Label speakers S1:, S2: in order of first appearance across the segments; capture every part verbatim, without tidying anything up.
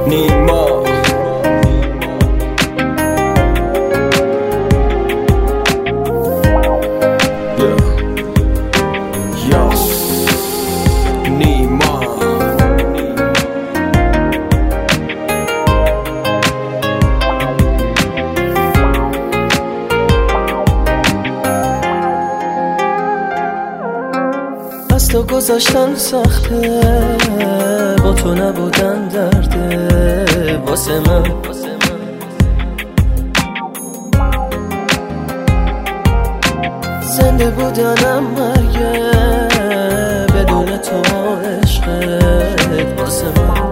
S1: نیما
S2: از تو گذاشتن سخته، با تو نبودن درده واسه من. زنده بودنم مرگه بدون تو، عشقت واسه من.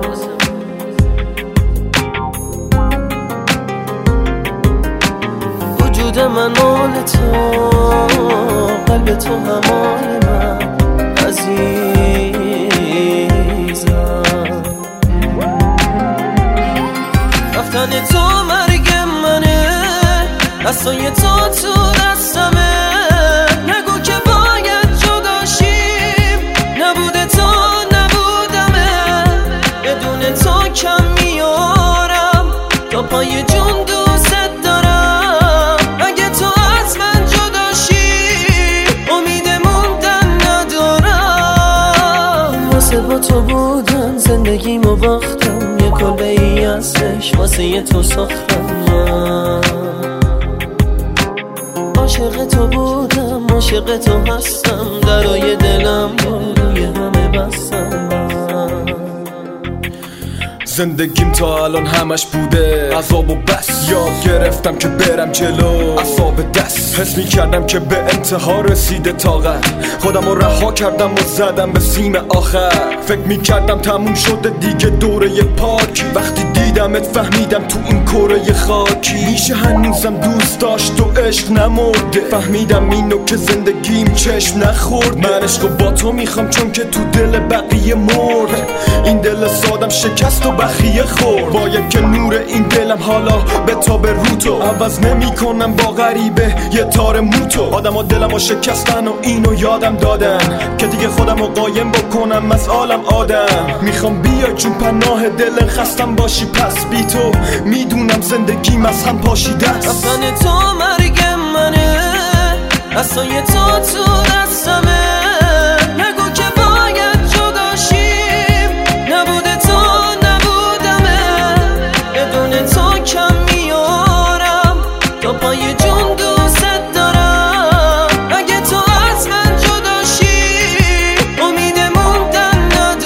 S2: وجود من مال تو، قلب تو همای من عزیزم. رفتن تو مرگ منه، دستای تو تو دستمه. نگو که باید جداشیم، نبوده تو نبودمه. بدون تو کم میارم، تا پای جون دوست دارم. اگه تو از من جداشی، امید موندن ندارم. واسه با تو بودن زندگیمو باختم، یه کلبه ای ازش واسه یه تو ساختم. من عاشق تو بودم، عاشق تو هستم. درای دلم روی همه بستم.
S1: زندگیم تا الان همش بوده عذاب و بس. یاد گرفتم که برم جلو، اعصاب دست. حس میکردم که به انتها رسیده طاقت. خودم رو رها کردم و زدم به سیم آخر. فکر میکردم تموم شده دیگه دوره پاکی. وقتی دیدمت فهمیدم تو این کره خاکی میشه هنوزم دوست داشت و عشق نمرده. فهمیدم اینو که زندگیم چشم نخورده. من عشقو با تو میخوام چون که تو دل بقیه مرد. این دل سادم شکست و بخیه خورد. باید که نور این دلم حالا به تاب رو تو. عوض نمی کنم با غریبه یه تار موتو. آدم ها دلم ها شکستن و اینو یادم دادن که دیگه خودم رو قایم بکنم از عالم آدم. میخوام بیای چون پناه دل خستم باشی. پس بی تو میدونم زندگیم از هم پاشیده است.
S2: رفتن تو مرگ منه، دستای تو تو دستمه. نگو که باید جداشیم، نبوده تو نبودمه. بدون تو کم میارم، تا پای جون دوست دارم. اگه تو از من جداشی، امید موندن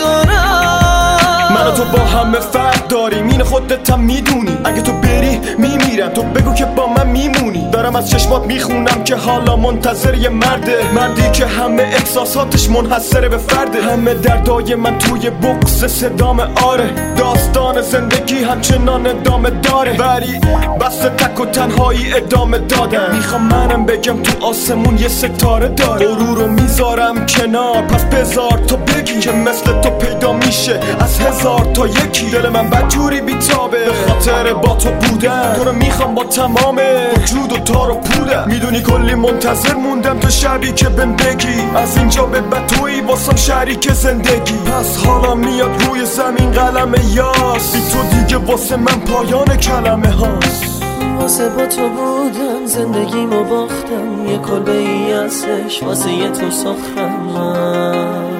S2: ندارم.
S1: من و تو با همه فرق داریم، این خودت هم میدونی. اگه تو بری میمیرم، تو بگو که با من میمونی. دارم از چشمات میخونم که حالا منتظر یه مرده. مردی که همه احساساتش منحصره به فرده. همه دردای من توی بکس صدام آره. داستان زندگی همچنان ادامه داره، ولی بس تک و تنهایی ادامه دادن. میخوام منم بگم تو آسمون یه ستاره داره. غرور رو میذارم کنار، پس بذار تو بگی که مثل تو پیدا میشه از هزار تا یکی. دل من بدجوری بیتابه به خاطر با تو بودن. تو رو میخوام با تمام وجود و تار و پودم. میدونی کلی منتظر موندم تو شبی که بهم بگی از اینجا به بعد تویی واسم شریک زندگی. پس حالا میاد روی زمین قلم یاس. بی تو دیگه واسه من پایان کلمه هاست.
S2: واسه با تو بودن زندگیمو باختم، یه کلبه ای ازش واسه یه تو ساختم. من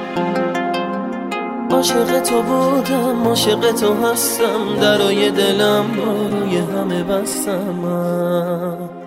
S2: عاشق تو بودم، عاشق تو هستم. درای دلم روی همه بستم. من